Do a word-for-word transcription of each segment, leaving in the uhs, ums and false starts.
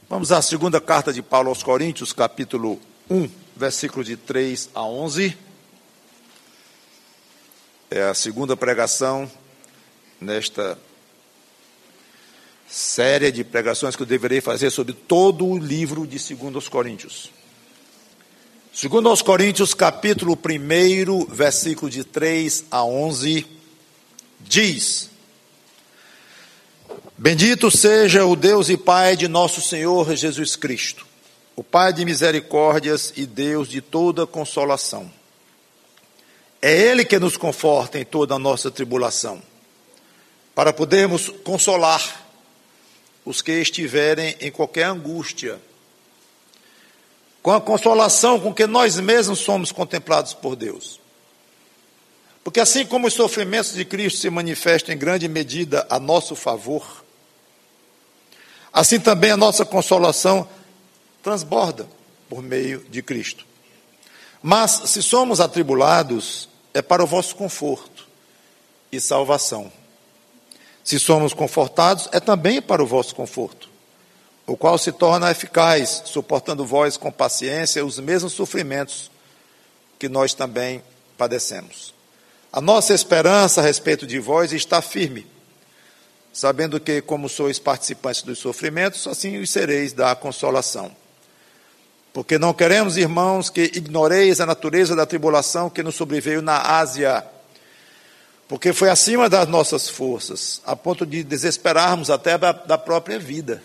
Vamos à segunda carta de Paulo aos Coríntios, capítulo um, versículos de três a onze. É a segunda pregação nesta série de pregações que eu deverei fazer sobre todo o livro de Segundo aos Coríntios. Segundo aos Coríntios, capítulo um, versículo de três a onze, diz: Bendito seja o Deus e Pai de nosso Senhor Jesus Cristo, o Pai de misericórdias e Deus de toda consolação. É Ele que nos conforta em toda a nossa tribulação, para podermos consolar os que estiverem em qualquer angústia, com a consolação com que nós mesmos somos contemplados por Deus. Porque assim como os sofrimentos de Cristo se manifestam em grande medida a nosso favor, assim também a nossa consolação transborda por meio de Cristo. Mas se somos atribulados, é para o vosso conforto e salvação. Se somos confortados, é também para o vosso conforto, o qual se torna eficaz, suportando vós com paciência os mesmos sofrimentos que nós também padecemos. A nossa esperança a respeito de vós está firme, sabendo que, como sois participantes dos sofrimentos, assim os sereis da consolação. Porque não queremos, irmãos, que ignoreis a natureza da tribulação que nos sobreveio na Ásia, porque foi acima das nossas forças, a ponto de desesperarmos até da, da própria vida.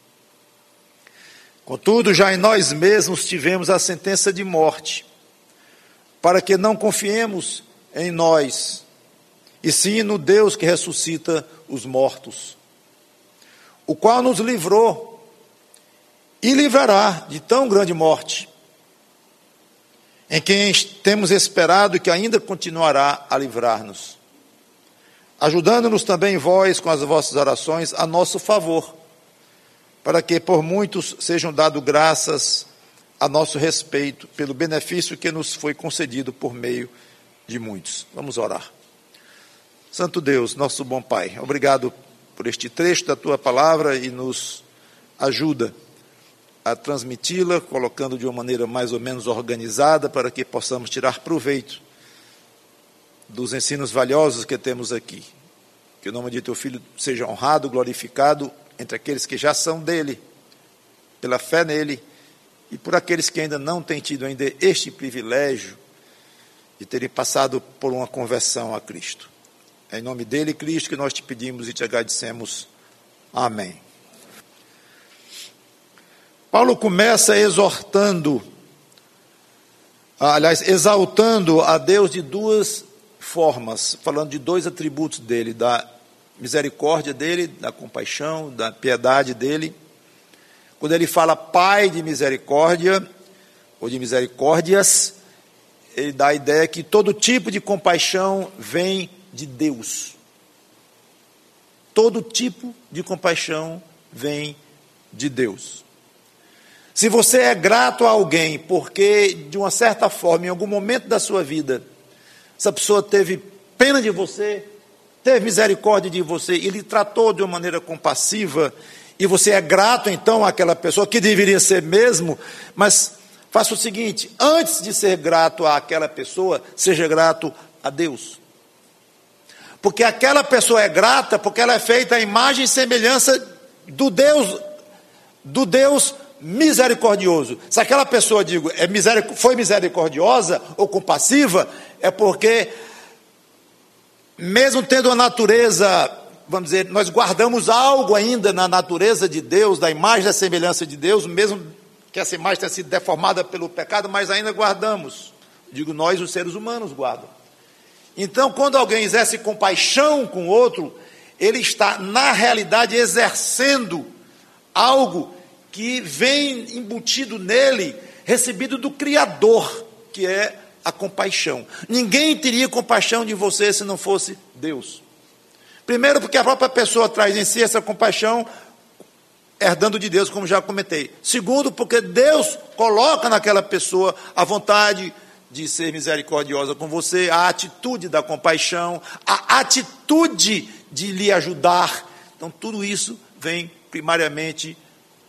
Contudo, já em nós mesmos tivemos a sentença de morte, para que não confiemos em nós, e sim no Deus que ressuscita os mortos, o qual nos livrou e livrará de tão grande morte, em quem temos esperado e que ainda continuará a livrar-nos, ajudando-nos também vós com as vossas orações a nosso favor, para que por muitos sejam dado graças a nosso respeito, pelo benefício que nos foi concedido por meio de muitos. Vamos orar. Santo Deus, nosso bom Pai, obrigado por este trecho da Tua palavra e nos ajuda a transmiti-la, colocando de uma maneira mais ou menos organizada, para que possamos tirar proveito dos ensinos valiosos que temos aqui. Que o nome de Teu Filho seja honrado, glorificado entre aqueles que já são dele, pela fé nele, e por aqueles que ainda não têm tido ainda este privilégio de terem passado por uma conversão a Cristo. É em nome dele, Cristo, que nós te pedimos e te agradecemos. Amém. Paulo começa exortando, aliás, exaltando a Deus de duas formas, falando de dois atributos dele, da misericórdia dele, da compaixão, da piedade dele. Quando ele fala Pai de misericórdia, ou de misericórdias, ele dá a ideia que todo tipo de compaixão vem de Deus. Todo tipo de compaixão vem de Deus. Se você é grato a alguém porque, de uma certa forma, em algum momento da sua vida, essa pessoa teve pena de você, teve misericórdia de você e lhe tratou de uma maneira compassiva, e você é grato então àquela pessoa, que deveria ser mesmo, mas faça o seguinte: antes de ser grato àquela pessoa, seja grato a Deus. Porque aquela pessoa é grata porque ela é feita à imagem e semelhança do Deus, do Deus misericordioso. Se aquela pessoa, digo, é miseric- foi misericordiosa ou compassiva, é porque, mesmo tendo a natureza, vamos dizer, nós guardamos algo ainda na natureza de Deus, da imagem e da semelhança de Deus, mesmo que essa imagem tenha sido deformada pelo pecado, mas ainda guardamos. Digo, nós, os seres humanos, guardam. Então, quando alguém exerce compaixão com o outro, ele está, na realidade, exercendo algo que vem embutido nele, recebido do Criador, que é a compaixão. Ninguém teria compaixão de você se não fosse Deus. Primeiro, porque a própria pessoa traz em si essa compaixão, herdando de Deus, como já comentei. Segundo, porque Deus coloca naquela pessoa a vontade de ser misericordiosa com você, a atitude da compaixão, a atitude de lhe ajudar. Então, tudo isso vem primariamente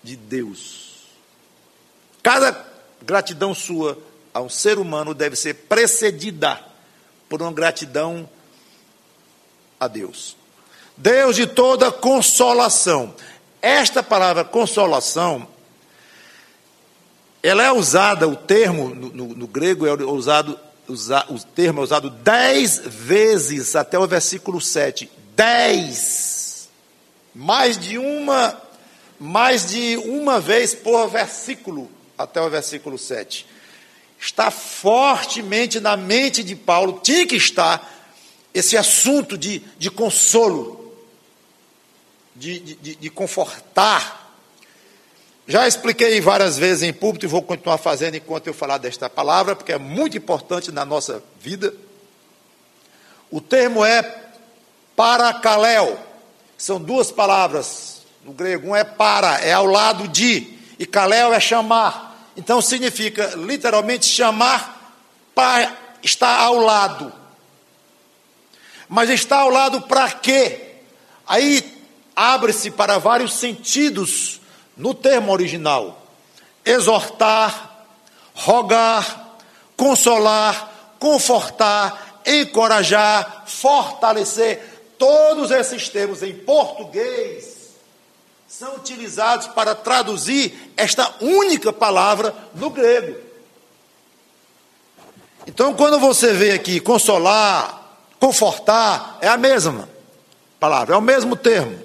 de Deus. Cada gratidão sua a um ser humano deve ser precedida por uma gratidão a Deus. Deus de toda consolação. Esta palavra consolação, ela é usada, o termo no, no, no grego é usado, usa, o termo é usado dez vezes até o versículo sete. Dez. Mais de uma, mais de uma vez por versículo até o versículo sete. Está fortemente na mente de Paulo, tinha que estar esse assunto de, de consolo, de, de, de confortar. Já expliquei várias vezes em púlpito e vou continuar fazendo enquanto eu falar desta palavra, porque é muito importante na nossa vida. O termo é parakaleo, são duas palavras no grego, um é para, é ao lado de, e kaleo é chamar. Então significa literalmente chamar para estar ao lado. Mas estar ao lado para quê? Aí abre-se para vários sentidos no termo original: exortar, rogar, consolar, confortar, encorajar, fortalecer. Todos esses termos em português são utilizados para traduzir esta única palavra no grego. Então, quando você vê aqui consolar, confortar, é a mesma palavra, é o mesmo termo.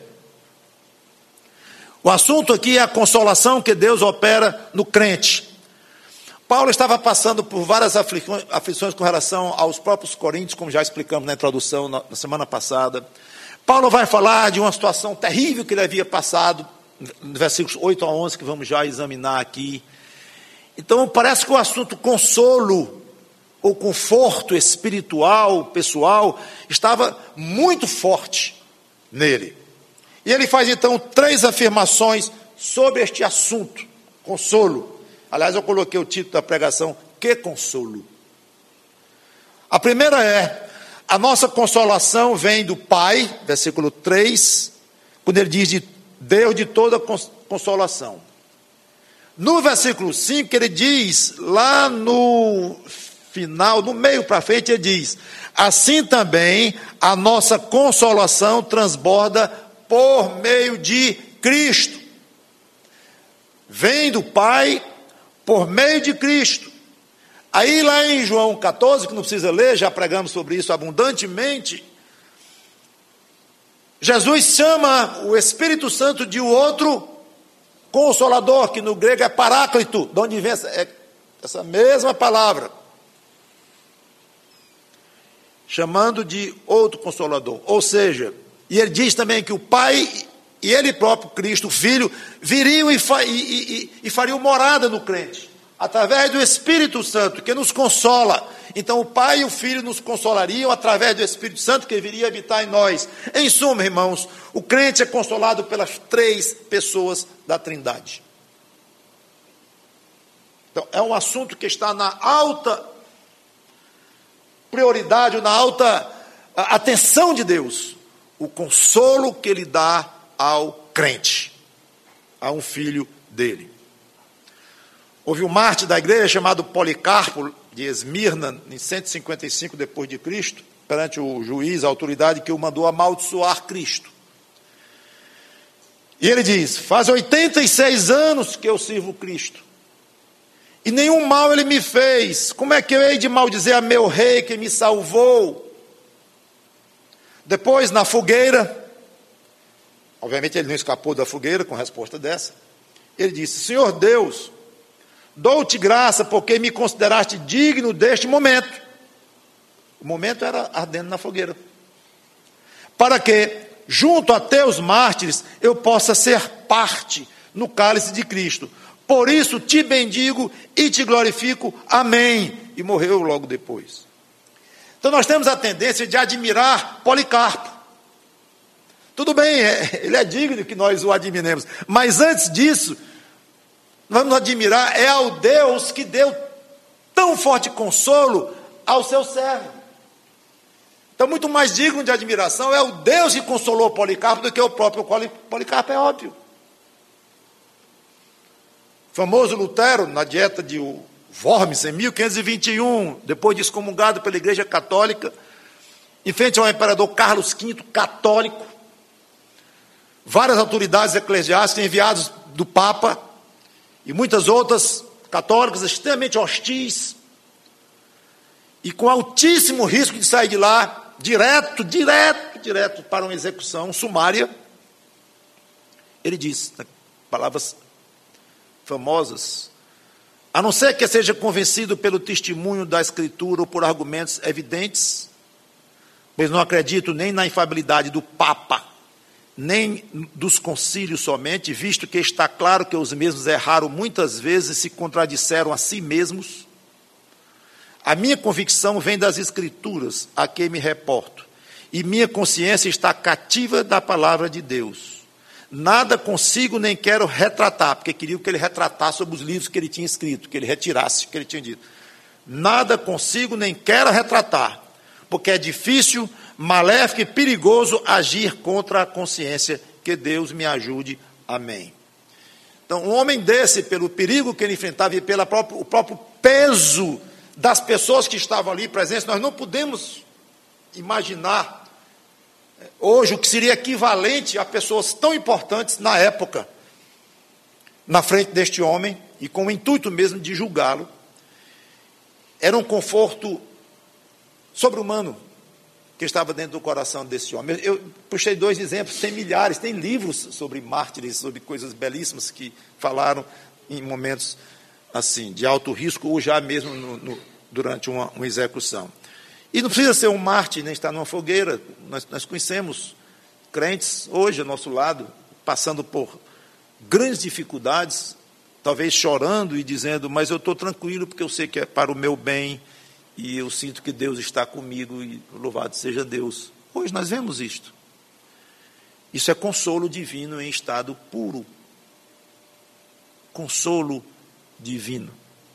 O assunto aqui é a consolação que Deus opera no crente. Paulo estava passando por várias aflições, aflições com relação aos próprios coríntios, como já explicamos na introdução na, na semana passada. Paulo vai falar de uma situação terrível que ele havia passado, no versículos oito a onze, que vamos já examinar aqui. Então, parece que o assunto consolo, ou conforto espiritual, pessoal, estava muito forte nele. E ele faz, então, três afirmações sobre este assunto, consolo. Aliás, eu coloquei o título da pregação, Que Consolo? A primeira é: a nossa consolação vem do Pai, versículo três, quando ele diz de Deus de toda consolação. No versículo cinco, ele diz, lá no final, no meio para frente, ele diz: assim também a nossa consolação transborda por meio de Cristo. Vem do Pai por meio de Cristo. Aí lá em João catorze, que não precisa ler, já pregamos sobre isso abundantemente, Jesus chama o Espírito Santo de o outro Consolador, que no grego é Paráclito, de onde vem essa, é, essa mesma palavra, chamando de outro Consolador. Ou seja, e ele diz também que o Pai e ele próprio, Cristo, o Filho, viriam e, fa, e, e, e fariam morada no crente, através do Espírito Santo, que nos consola. Então o Pai e o Filho nos consolariam através do Espírito Santo, que viria habitar em nós. Em suma, irmãos, o crente é consolado pelas três pessoas da Trindade. Então é um assunto que está na alta prioridade, na alta atenção de Deus, o consolo que Ele dá ao crente, a um filho dele. Houve um mártir da igreja chamado Policarpo de Esmirna, em cento e cinquenta e cinco depois de Cristo, perante o juiz, a autoridade que o mandou amaldiçoar Cristo. E ele diz: faz oitenta e seis anos que eu sirvo Cristo, e nenhum mal ele me fez. Como é que eu hei de maldizer a meu rei que me salvou? Depois, na fogueira, obviamente ele não escapou da fogueira com a resposta dessa, ele disse: Senhor Deus, dou-te graça porque me consideraste digno deste momento. O momento era ardendo na fogueira. Para que, junto a teus mártires, eu possa ser parte no cálice de Cristo. Por isso te bendigo e te glorifico. Amém. E morreu logo depois. Então nós temos a tendência de admirar Policarpo. Tudo bem, ele é digno que nós o admiremos. Mas antes disso, vamos admirar é ao Deus que deu tão forte consolo ao seu servo. Então, muito mais digno de admiração é o Deus que consolou Policarpo do que o próprio Policarpo, é óbvio. famoso Lutero, na dieta de Worms, em mil quinhentos e vinte e um, depois de excomungado pela Igreja Católica, em frente ao imperador Carlos quinto, católico, várias autoridades eclesiásticas enviadas do Papa e muitas outras católicas extremamente hostis e com altíssimo risco de sair de lá direto, direto, direto para uma execução sumária. Ele diz, palavras famosas: a não ser que seja convencido pelo testemunho da Escritura ou por argumentos evidentes, pois não acredito nem na infalibilidade do Papa, nem dos concílios somente, visto que está claro que os mesmos erraram muitas vezes e se contradisseram a si mesmos. A minha convicção vem das Escrituras, a quem me reporto, e minha consciência está cativa da palavra de Deus. Nada consigo nem quero retratar, porque queria que ele retratasse sobre os livros que ele tinha escrito, que ele retirasse o que ele tinha dito. Nada consigo nem quero retratar, porque é difícil, maléfico e perigoso agir contra a consciência. Que Deus me ajude. Amém. Então, um homem desse, pelo perigo que ele enfrentava e pelo próprio, o próprio peso das pessoas que estavam ali presentes, nós não podemos imaginar hoje o que seria equivalente a pessoas tão importantes na época, na frente deste homem, e com o intuito mesmo de julgá-lo. Era um conforto sobre-humano que estava dentro do coração desse homem. Eu puxei dois exemplos, tem milhares, tem livros sobre mártires, sobre coisas belíssimas que falaram em momentos assim, de alto risco, ou já mesmo no, no, durante uma, uma execução. E não precisa ser um mártir, nem estar numa fogueira. Nós, nós conhecemos crentes hoje ao nosso lado, passando por grandes dificuldades, talvez chorando e dizendo, mas eu estou tranquilo porque eu sei que é para o meu bem, e eu sinto que Deus está comigo, e louvado seja Deus. Hoje nós vemos isto. Isso é consolo divino em estado puro. Consolo divino.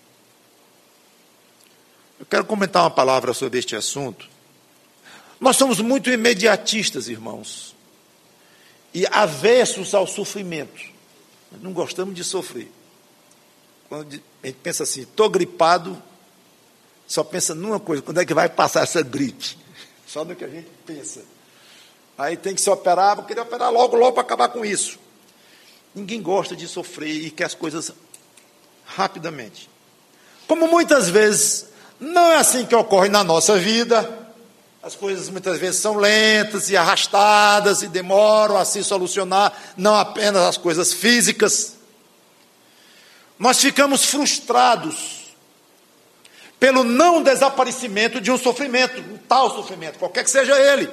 Eu quero comentar uma palavra sobre este assunto. Nós somos muito imediatistas, irmãos, e avessos ao sofrimento. Nós não gostamos de sofrer. Quando a gente pensa assim, estou gripado, só pensa numa coisa: quando é que vai passar essa gripe? Só no que a gente pensa. Aí tem que se operar, vou querer operar logo, logo para acabar com isso. Ninguém gosta de sofrer e quer as coisas rapidamente. Como muitas vezes não é assim que ocorre na nossa vida, as coisas muitas vezes são lentas e arrastadas e demoram a se solucionar, não apenas as coisas físicas. Nós ficamos frustrados pelo não desaparecimento de um sofrimento, um tal sofrimento, qualquer que seja ele.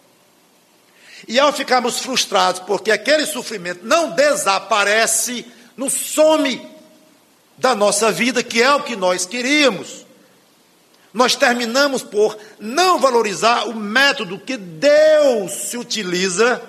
E ao ficarmos frustrados porque aquele sofrimento não desaparece, não some da nossa vida, que é o que nós queríamos, nós terminamos por não valorizar o método que Deus se utiliza.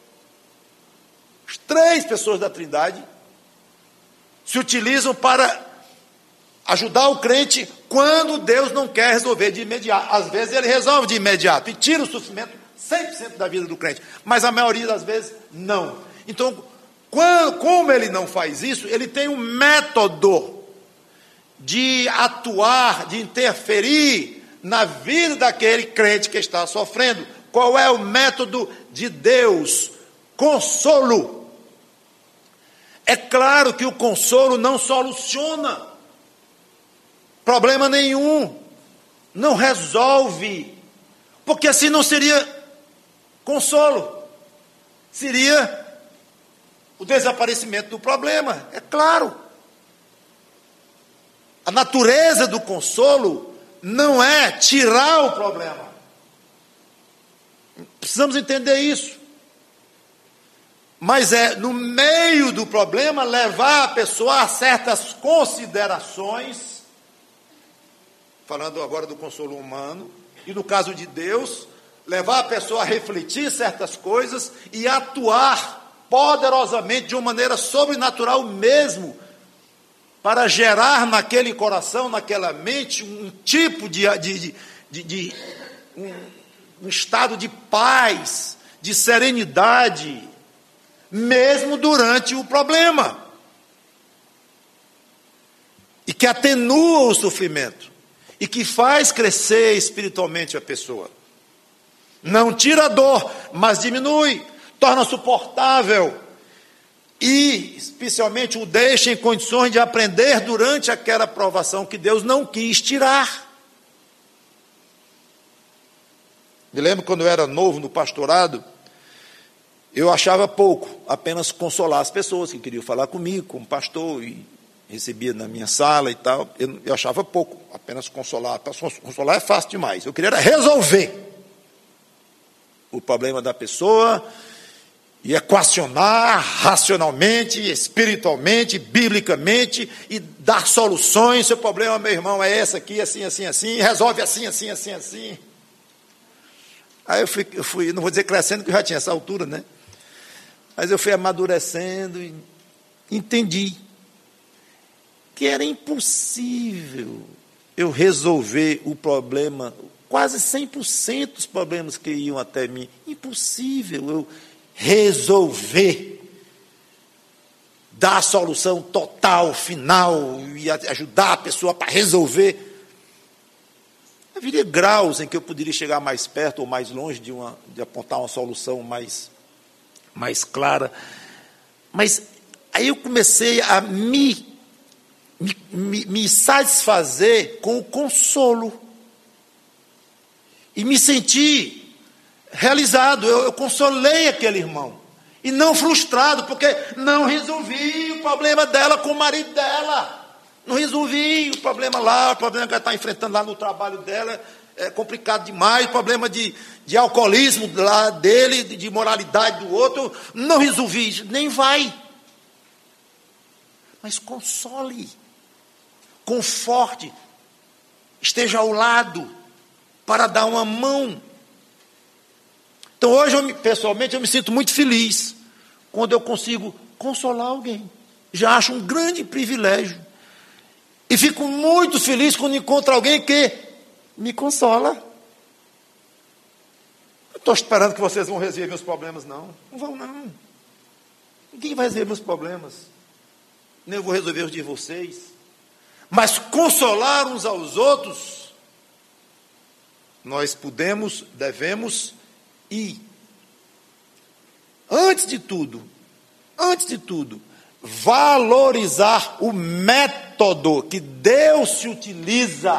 As três pessoas da Trindade se utilizam para ajudar o crente quando Deus não quer resolver de imediato. Às vezes ele resolve de imediato e tira o sofrimento cem por cento da vida do crente, mas a maioria das vezes não. Então, quando, como ele não faz isso, ele tem um método de atuar, de interferir na vida daquele crente que está sofrendo. Qual é o método de Deus? Consolo. É claro que o consolo não soluciona problema nenhum, não resolve, porque assim não seria consolo, seria o desaparecimento do problema, é claro. A natureza do consolo não é tirar o problema. Precisamos entender isso. Mas é, no meio do problema, levar a pessoa a certas considerações, falando agora do consolo humano, e no caso de Deus, levar a pessoa a refletir certas coisas e atuar poderosamente, de uma maneira sobrenatural mesmo, para gerar naquele coração, naquela mente, um tipo de, de, de, de um, um estado de paz, de serenidade, mesmo durante o problema. que atenua o sofrimento e que faz crescer espiritualmente a pessoa. Não tira a dor, mas diminui, torna suportável e, especialmente, o deixa em condições de aprender durante aquela provação que Deus não quis tirar. Me lembro quando eu era novo no pastorado, eu achava pouco apenas consolar as pessoas que queriam falar comigo como pastor e recebia na minha sala e tal. Eu, eu achava pouco apenas consolar. Consolar é fácil demais. Eu queria era resolver o problema da pessoa e equacionar racionalmente, espiritualmente, biblicamente e dar soluções. Seu problema, meu irmão, é esse aqui, assim, assim, assim, resolve assim, assim, assim, assim. Aí eu fui, eu fui, não vou dizer crescendo, porque eu já tinha essa altura, né? Mas eu fui amadurecendo e entendi que era impossível eu resolver o problema, quase cem por cento dos problemas que iam até mim, impossível eu resolver, dar a solução total, final, e ajudar a pessoa para resolver. Haveria graus em que eu poderia chegar mais perto ou mais longe de, uma, de apontar uma solução mais, mais clara. Mas aí eu comecei a me, me, me satisfazer com o consolo. E me senti realizado. Eu, eu consolei aquele irmão. E não frustrado, porque não resolvi o problema dela com o marido dela. Não resolvi o problema lá, o problema que ela está enfrentando lá no trabalho dela, é complicado demais, o problema de, de alcoolismo lá dele, de, de moralidade do outro, não resolvi, nem vai. Mas console, conforte, esteja ao lado para dar uma mão. Então hoje, eu, pessoalmente, eu me sinto muito feliz quando eu consigo consolar alguém. Já acho um grande privilégio. E fico muito feliz quando encontro alguém que me consola. Não estou esperando que vocês vão resolver meus problemas, não. Não vão, não. Ninguém vai resolver meus problemas. Nem eu vou resolver os de vocês. Mas consolar uns aos outros, nós podemos, devemos e, antes de tudo, antes de tudo, valorizar o método que Deus se utiliza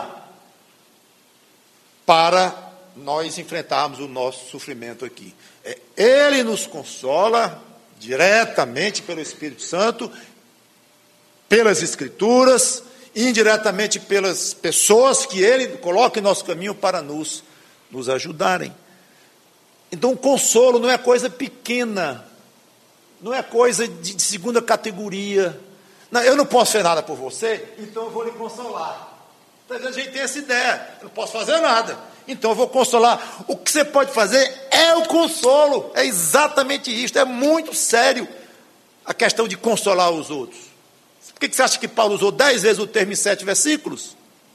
para nós enfrentarmos o nosso sofrimento aqui. Ele nos consola diretamente pelo Espírito Santo, pelas Escrituras, indiretamente pelas pessoas que Ele coloca em nosso caminho para nos, nos ajudarem. Então o consolo não é coisa pequena, não é coisa de, de segunda categoria. Não, eu não posso fazer nada por você, então eu vou lhe consolar. Às vezes a gente tem essa ideia, eu não posso fazer nada, então eu vou consolar. O que você pode fazer é o consolo, é exatamente isso, é muito sério a questão de consolar os outros. Por que você acha que Paulo usou dez vezes o termo em sete versículos?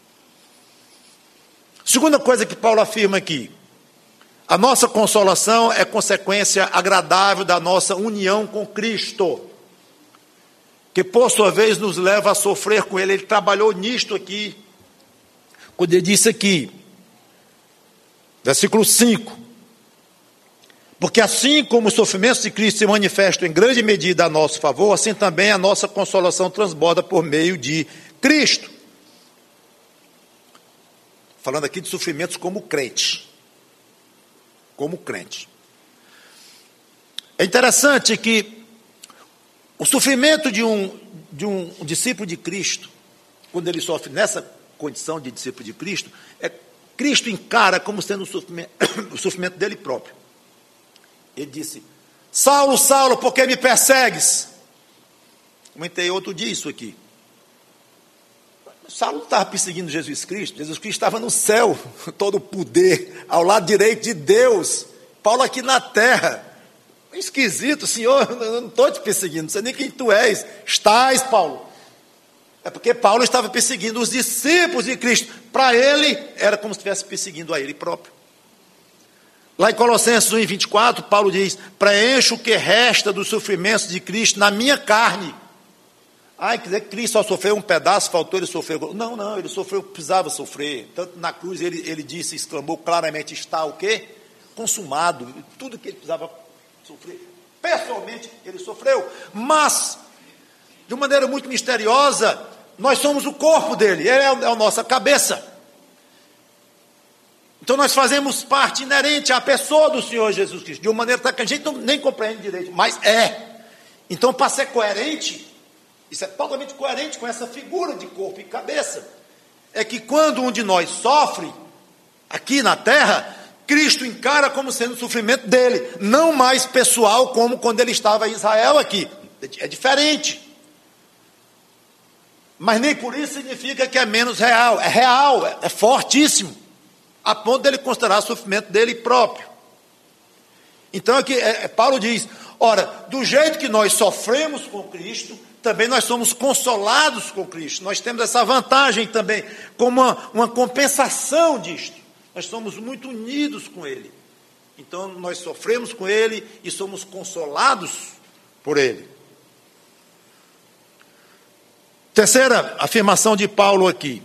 Segunda coisa que Paulo afirma aqui: a nossa consolação é consequência agradável da nossa união com Cristo, que por sua vez nos leva a sofrer com Ele. Ele trabalhou nisto aqui, quando ele disse aqui, versículo cinco, porque assim como os sofrimentos de Cristo se manifestam em grande medida a nosso favor, assim também a nossa consolação transborda por meio de Cristo. Falando aqui de sofrimentos como crente. Como crente. É interessante que o sofrimento de um, de um discípulo de Cristo, quando ele sofre nessa condição de discípulo de Cristo, é, Cristo encara como sendo o sofrimento, o sofrimento dele próprio. Ele disse: Saulo, Saulo, por que me persegues? Comentei outro dia isso aqui. Saulo não estava perseguindo Jesus Cristo. Jesus Cristo estava no céu, todo o poder, ao lado direito de Deus. Paulo aqui na terra. Esquisito, Senhor, eu não estou te perseguindo, não sei nem quem tu és. Estás, Paulo. É porque Paulo estava perseguindo os discípulos de Cristo. Para ele, era como se estivesse perseguindo a ele próprio. Lá em Colossenses um, vinte e quatro, Paulo diz: preencho o que resta dos sofrimentos de Cristo na minha carne. Ah, quer dizer que Cristo só sofreu um pedaço, faltou ele sofrer. Não, não, ele sofreu, precisava sofrer. Tanto na cruz ele, ele disse, exclamou claramente, está o quê? Consumado. Tudo que ele precisava sofrer. Pessoalmente, ele sofreu. Mas, de uma maneira muito misteriosa, nós somos o corpo dele. Ele é a, é a nossa cabeça. Então nós fazemos parte inerente à pessoa do Senhor Jesus Cristo. De uma maneira que a gente não, nem compreende direito. Mas é. Então, para ser coerente... Isso é totalmente coerente com essa figura de corpo e cabeça. É que quando um de nós sofre, aqui na terra, Cristo encara como sendo o sofrimento dele, não mais pessoal como quando ele estava em Israel aqui. É diferente. Mas nem por isso significa que é menos real. É real, é, é fortíssimo, a ponto dele considerar o sofrimento dele próprio. Então aqui é, é, Paulo diz, ora, do jeito que nós sofremos com Cristo, também nós somos consolados com Cristo. Nós temos essa vantagem também, como uma, uma compensação disto. Nós somos muito unidos com Ele. Então, nós sofremos com Ele e somos consolados por Ele. Terceira afirmação de Paulo aqui.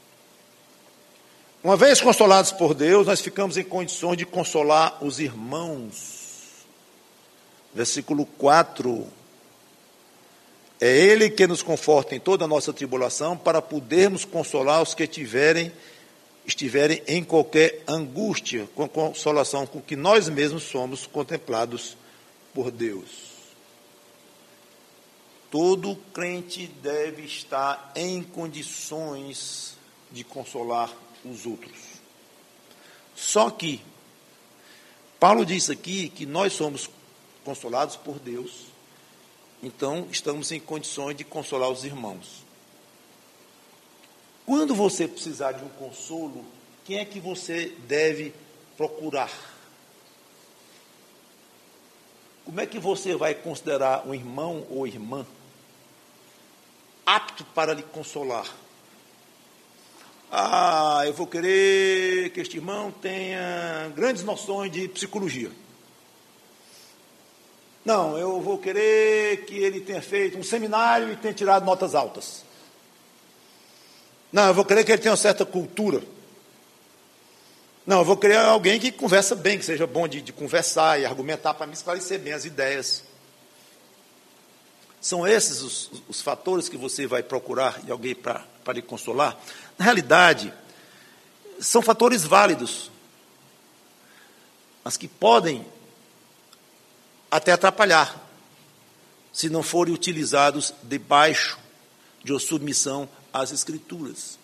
Uma vez consolados por Deus, nós ficamos em condições de consolar os irmãos. Versículo quatro. É Ele que nos conforta em toda a nossa tribulação, para podermos consolar os que tiverem, estiverem em qualquer angústia, com consolação com que nós mesmos somos contemplados por Deus. Todo crente deve estar em condições de consolar os outros. Só que, Paulo diz aqui que nós somos consolados por Deus, então, estamos em condições de consolar os irmãos. Quando você precisar de um consolo, quem é que você deve procurar? Como é que você vai considerar um irmão ou irmã apto para lhe consolar? Ah, eu vou querer que este irmão tenha grandes noções de psicologia. Não, eu vou querer que ele tenha feito um seminário e tenha tirado notas altas. Não, eu vou querer que ele tenha uma certa cultura. Não, eu vou querer alguém que conversa bem, que seja bom de, de conversar e argumentar para me esclarecer bem as ideias. São esses os, os fatores que você vai procurar em alguém para lhe consolar? Na realidade, são fatores válidos, mas que podem até atrapalhar, se não forem utilizados debaixo de uma submissão às Escrituras.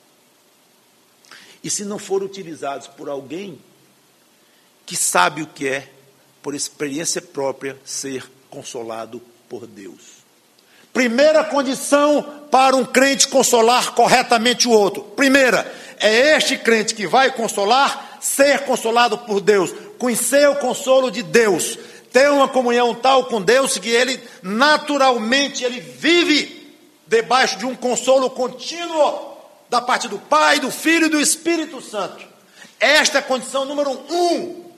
E se não forem utilizados por alguém que sabe o que é, por experiência própria, ser consolado por Deus. Primeira condição para um crente consolar corretamente o outro. Primeira, é este crente que vai consolar, ser consolado por Deus, conhecer o consolo de Deus, ter uma comunhão tal com Deus que ele naturalmente ele vive debaixo de um consolo contínuo da parte do Pai, do Filho e do Espírito Santo. Esta é a condição número um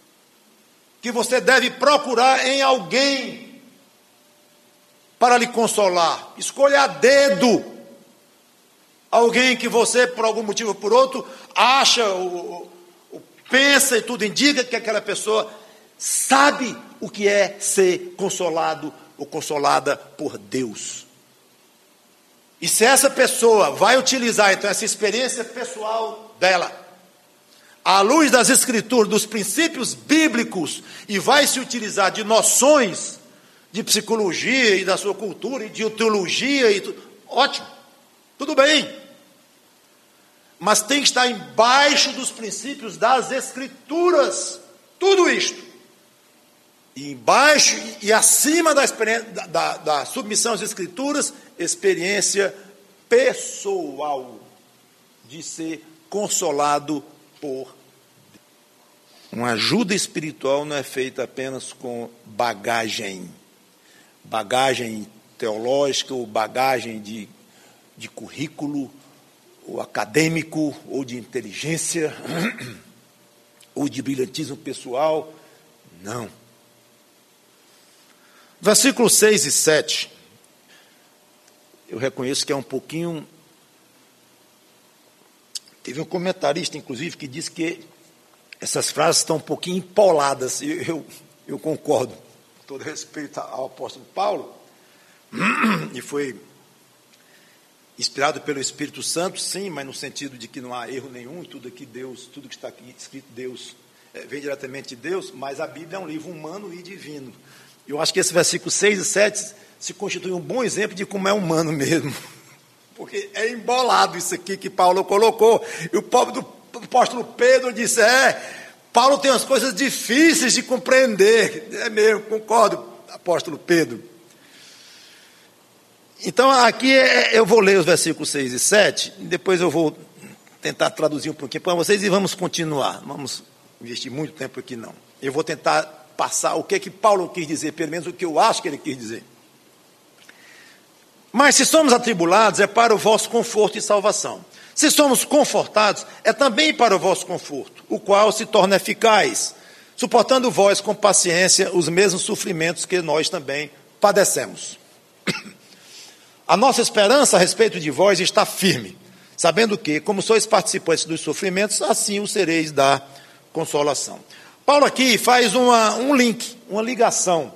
que você deve procurar em alguém para lhe consolar. Escolha a dedo alguém que você, por algum motivo ou por outro, acha, ou, ou pensa e tudo indica que aquela pessoa sabe o que é ser consolado ou consolada por Deus. E se essa pessoa vai utilizar, então, essa experiência pessoal dela, à luz das Escrituras, dos princípios bíblicos, e vai se utilizar de noções de psicologia e da sua cultura, e de teologia, e tudo, ótimo, tudo bem. Mas tem que estar embaixo dos princípios das Escrituras, tudo isto. E embaixo e acima da, da, da, da submissão às Escrituras, experiência pessoal de ser consolado por Deus. Uma ajuda espiritual não é feita apenas com bagagem, bagagem teológica ou bagagem de, de currículo, ou acadêmico, ou de inteligência, ou de brilhantismo pessoal. Não. Versículos seis e sete. eu reconheço que é um pouquinho... Teve um comentarista, inclusive, que disse que essas frases estão um pouquinho empoladas. Eu, eu, eu concordo, com todo respeito ao apóstolo Paulo, e foi inspirado pelo Espírito Santo, sim, mas no sentido de que não há erro nenhum, tudo aqui Deus, tudo que está aqui escrito Deus, é, vem diretamente de Deus, mas a Bíblia é um livro humano e divino. Eu acho que esse versículo seis e sete se constitui um bom exemplo de como é humano mesmo, porque é embolado isso aqui que Paulo colocou, e o pobre do apóstolo Pedro disse, é, Paulo tem umas coisas difíceis de compreender, é mesmo, concordo, apóstolo Pedro. Então aqui eu vou ler os versículos seis e sete, e depois eu vou tentar traduzir um pouquinho para vocês e vamos continuar, não vamos investir muito tempo aqui não. Eu vou tentar passar o que que Paulo quis dizer, pelo menos o que eu acho que ele quis dizer. Mas se somos atribulados, é para o vosso conforto e salvação. Se somos confortados, é também para o vosso conforto, o qual se torna eficaz, suportando vós com paciência os mesmos sofrimentos que nós também padecemos. A nossa esperança a respeito de vós está firme, sabendo que, como sois participantes dos sofrimentos, assim o sereis da consolação. Paulo aqui faz uma, um link, uma ligação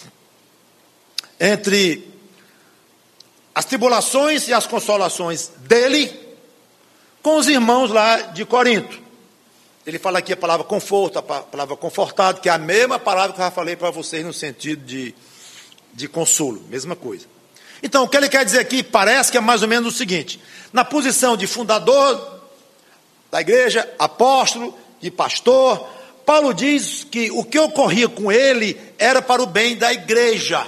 entre as tribulações e as consolações dele com os irmãos lá de Corinto. Ele fala aqui a palavra conforto, a palavra confortado, que é a mesma palavra que eu já falei para vocês no sentido de, de consolo, mesma coisa. Então, o que ele quer dizer aqui parece que é mais ou menos o seguinte: na posição de fundador da igreja, apóstolo e pastor, Paulo diz que o que ocorria com ele era para o bem da igreja.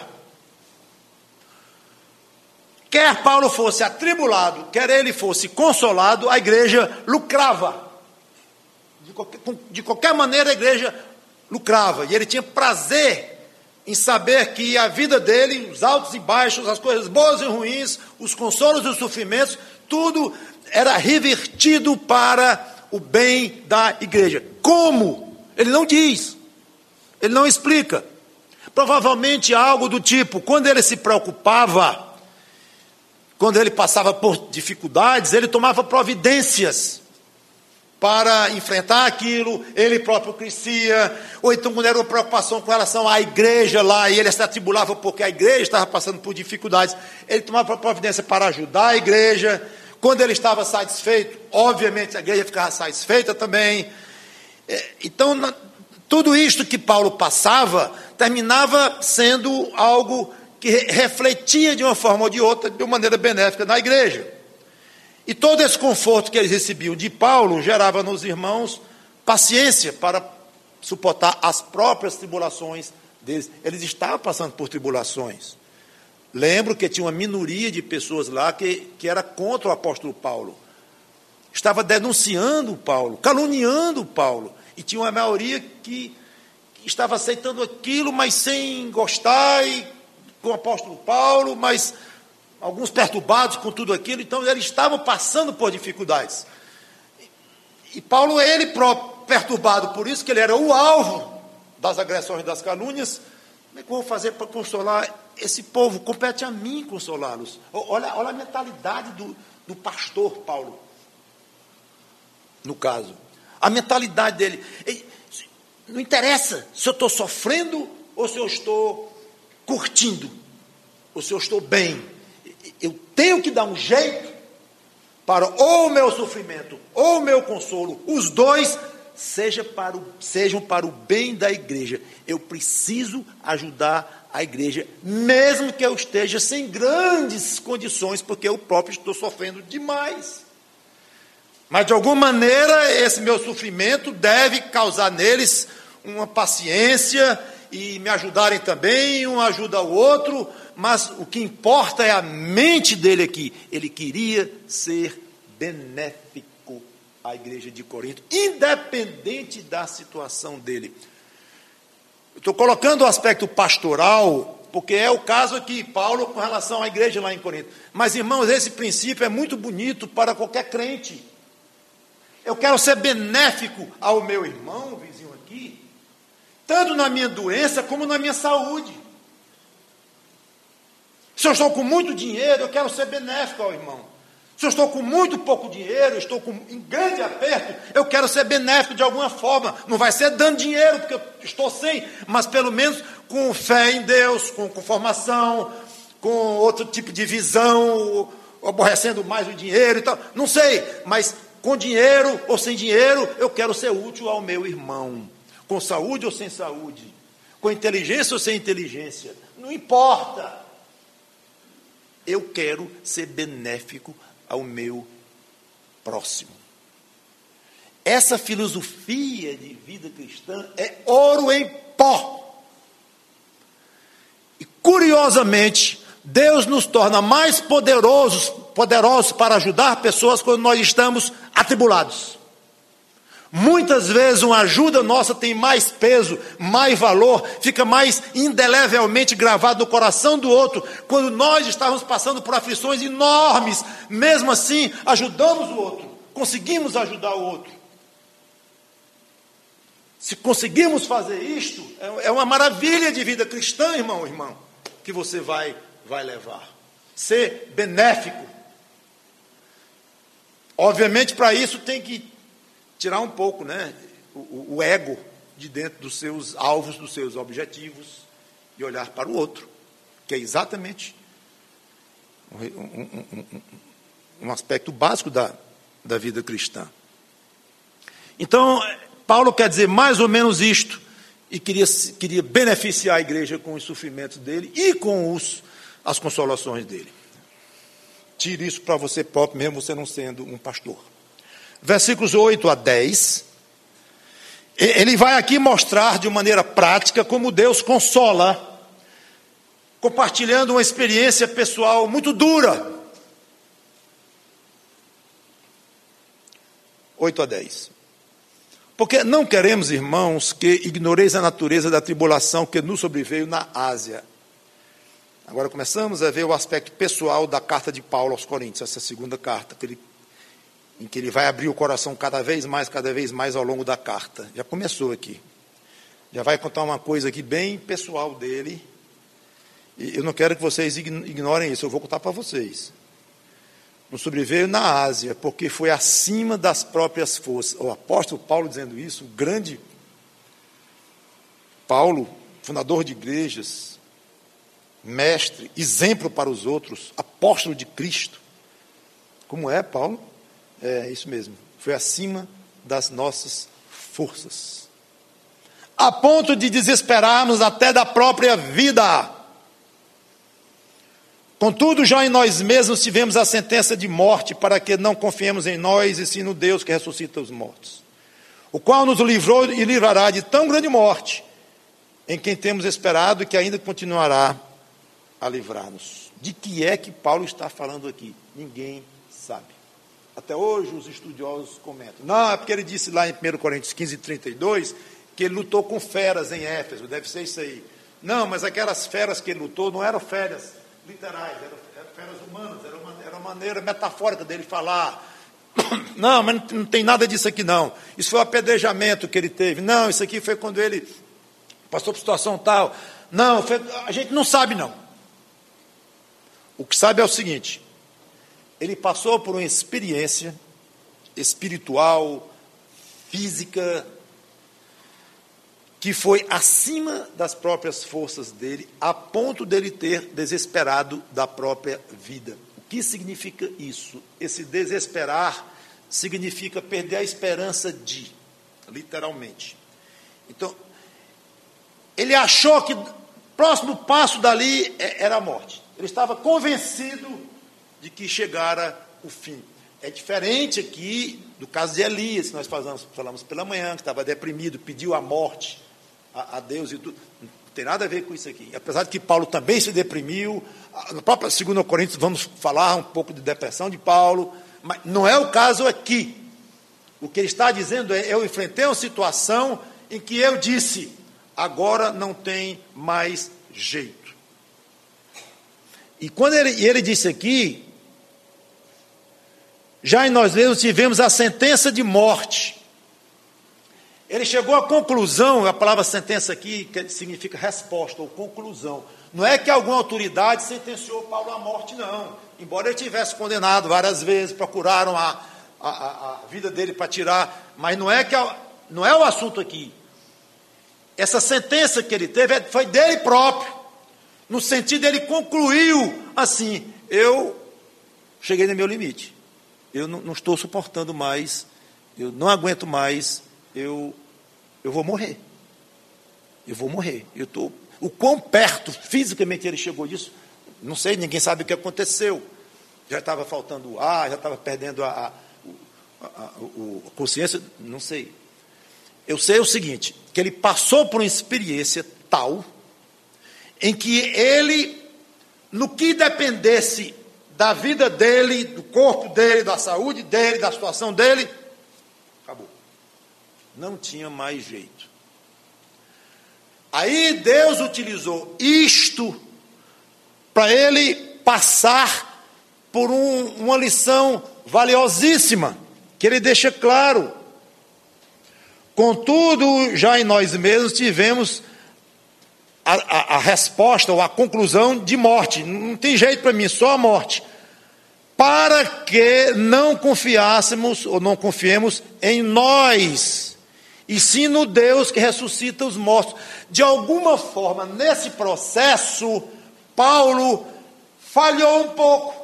Quer Paulo fosse atribulado, quer ele fosse consolado, a igreja lucrava. De qualquer, de qualquer maneira a igreja lucrava. E ele tinha prazer em saber que a vida dele, os altos e baixos, as coisas boas e ruins, os consolos e os sofrimentos, tudo era revertido para o bem da igreja. Como? Ele não diz. Ele não explica. Provavelmente algo do tipo, quando ele se preocupava, quando ele passava por dificuldades, ele tomava providências para enfrentar aquilo, ele próprio crescia, ou então quando era uma preocupação com relação à igreja lá, e ele se atribulava porque a igreja estava passando por dificuldades, ele tomava providência para ajudar a igreja. Quando ele estava satisfeito, obviamente a igreja ficava satisfeita também. Então, tudo isto que Paulo passava, terminava sendo algo que refletia de uma forma ou de outra, de uma maneira benéfica na igreja. E todo esse conforto que eles recebiam de Paulo gerava nos irmãos paciência para suportar as próprias tribulações deles. Eles estavam passando por tribulações. Lembro que tinha uma minoria de pessoas lá que, que era contra o apóstolo Paulo. Estava denunciando Paulo, caluniando Paulo. E tinha uma maioria que, que estava aceitando aquilo, mas sem gostar, e com o apóstolo Paulo, mas alguns perturbados com tudo aquilo. Então eles estavam passando por dificuldades. E Paulo, ele próprio, perturbado por isso, que ele era o alvo das agressões, das calúnias, como é que eu vou fazer para consolar esse povo? Compete a mim consolá-los. Olha, olha a mentalidade do, do pastor Paulo, no caso. A mentalidade dele. Não interessa se eu estou sofrendo ou se eu estou curtindo, ou se eu estou bem. Eu tenho que dar um jeito para ou o meu sofrimento ou o meu consolo, os dois, seja para o, sejam para o bem da igreja. Eu preciso ajudar a igreja, mesmo que eu esteja sem grandes condições, porque eu próprio estou sofrendo demais. Mas de alguma maneira esse meu sofrimento deve causar neles uma paciência e me ajudarem também, um ajuda o outro. Mas o que importa é a mente dele aqui. Ele queria ser benéfico à igreja de Corinto, independente da situação dele. Eu estou colocando o aspecto pastoral, porque é o caso aqui, Paulo, com relação à igreja lá em Corinto. Mas, irmãos, esse princípio é muito bonito para qualquer crente. Eu quero ser benéfico ao meu irmão, vizinho aqui, tanto na minha doença como na minha saúde. Se eu estou com muito dinheiro, eu quero ser benéfico ao irmão. Se eu estou com muito pouco dinheiro, eu estou com, em grande aperto, eu quero ser benéfico de alguma forma. Não vai ser dando dinheiro, porque eu estou sem, mas pelo menos com fé em Deus, com, com formação, com outro tipo de visão, aborrecendo mais o dinheiro e tal. Não sei, mas com dinheiro ou sem dinheiro, eu quero ser útil ao meu irmão. Com saúde ou sem saúde, com inteligência ou sem inteligência, não importa. Eu quero ser benéfico ao meu próximo. Essa filosofia de vida cristã é ouro em pó. E curiosamente, Deus nos torna mais poderosos, poderosos para ajudar pessoas quando nós estamos atribulados. Muitas vezes uma ajuda nossa tem mais peso, mais valor, fica mais indelevelmente gravado no coração do outro, quando nós estávamos passando por aflições enormes, mesmo assim ajudamos o outro, conseguimos ajudar o outro. Se conseguimos fazer isto, é uma maravilha de vida cristã, irmão, irmão, que você vai, vai levar. Ser benéfico. Obviamente, para isso tem que tirar um pouco, né, o, o ego de dentro dos seus alvos, dos seus objetivos, e olhar para o outro, que é exatamente um, um, um, um aspecto básico da, da vida cristã. Então, Paulo quer dizer mais ou menos isto, e queria, queria beneficiar a igreja com os sofrimentos dele e com os, as consolações dele. Tire isso para você próprio, mesmo você não sendo um pastor. Versículos oito a dez, ele vai aqui mostrar de maneira prática como Deus consola, compartilhando uma experiência pessoal muito dura. oito a dez. Porque não queremos, irmãos, que ignoreis a natureza da tribulação que nos sobreveio na Ásia. Agora começamos a ver o aspecto pessoal da carta de Paulo aos Coríntios, essa segunda carta, que ele em que ele vai abrir o coração cada vez mais, cada vez mais ao longo da carta. Já começou aqui. Já vai contar uma coisa aqui bem pessoal dele. E eu não quero que vocês ignorem isso, eu vou contar para vocês. Nos sobreveio na Ásia, porque foi acima das próprias forças. O apóstolo Paulo dizendo isso, o grande Paulo, fundador de igrejas, mestre, exemplo para os outros, apóstolo de Cristo. Como é, Paulo? É isso mesmo, foi acima das nossas forças, a ponto de desesperarmos até da própria vida. Contudo, já em nós mesmos tivemos a sentença de morte, para que não confiemos em nós, e sim no Deus que ressuscita os mortos, o qual nos livrou e livrará de tão grande morte, em quem temos esperado e que ainda continuará a livrar-nos. De que é que Paulo está falando aqui? Ninguém sabe. Até hoje os estudiosos comentam. Não, é porque ele disse lá em primeira Coríntios quinze, trinta e dois, que ele lutou com feras em Éfeso, deve ser isso aí. Não, mas aquelas feras que ele lutou não eram feras literais, eram, eram feras humanas, era uma, era uma maneira metafórica dele falar. Não, mas não, não tem nada disso aqui não. Isso foi o apedrejamento que ele teve. Não, isso aqui foi quando ele passou por situação tal. Não, foi, a gente não sabe não. O que sabe é o seguinte: ele passou por uma experiência espiritual, física, que foi acima das próprias forças dele, a ponto dele ter desesperado da própria vida. O que significa isso? Esse desesperar significa perder a esperança de, literalmente. Então, ele achou que o próximo passo dali era a morte. Ele estava convencido de que chegara o fim. É diferente aqui do caso de Elias, que nós falamos, falamos pela manhã, que estava deprimido, pediu a morte a, a Deus e tudo. Não tem nada a ver com isso aqui. Apesar de que Paulo também se deprimiu, na própria segunda Coríntios vamos falar um pouco de depressão de Paulo, mas não é o caso aqui. O que ele está dizendo é: eu enfrentei uma situação em que eu disse, agora não tem mais jeito. E quando ele, ele disse aqui, já em nós mesmos tivemos a sentença de morte. Ele chegou à conclusão, a palavra sentença aqui que significa resposta ou conclusão. Não é que alguma autoridade sentenciou Paulo à morte, não. Embora ele tivesse condenado várias vezes, procuraram a, a, a vida dele para tirar, mas não é, que a, não é o assunto aqui. Essa sentença que ele teve foi dele próprio, no sentido, ele concluiu assim: eu cheguei no meu limite, eu não, não estou suportando mais, eu não aguento mais, eu, eu vou morrer, eu vou morrer, eu estou, o quão perto fisicamente ele chegou disso, não sei, ninguém sabe o que aconteceu, já estava faltando ar, já estava perdendo a, a, a, a consciência, não sei. Eu sei o seguinte, que ele passou por uma experiência tal, em que ele, no que dependesse da vida dele, do corpo dele, da saúde dele, da situação dele, acabou. Não tinha mais jeito. Aí Deus utilizou isto para ele passar por um, uma lição valiosíssima, que ele deixa claro. Contudo, já em nós mesmos tivemos A, a, a resposta ou a conclusão de morte, não tem jeito para mim, só a morte, para que não confiássemos ou não confiemos em nós, e sim no Deus que ressuscita os mortos. De alguma forma, nesse processo, Paulo falhou um pouco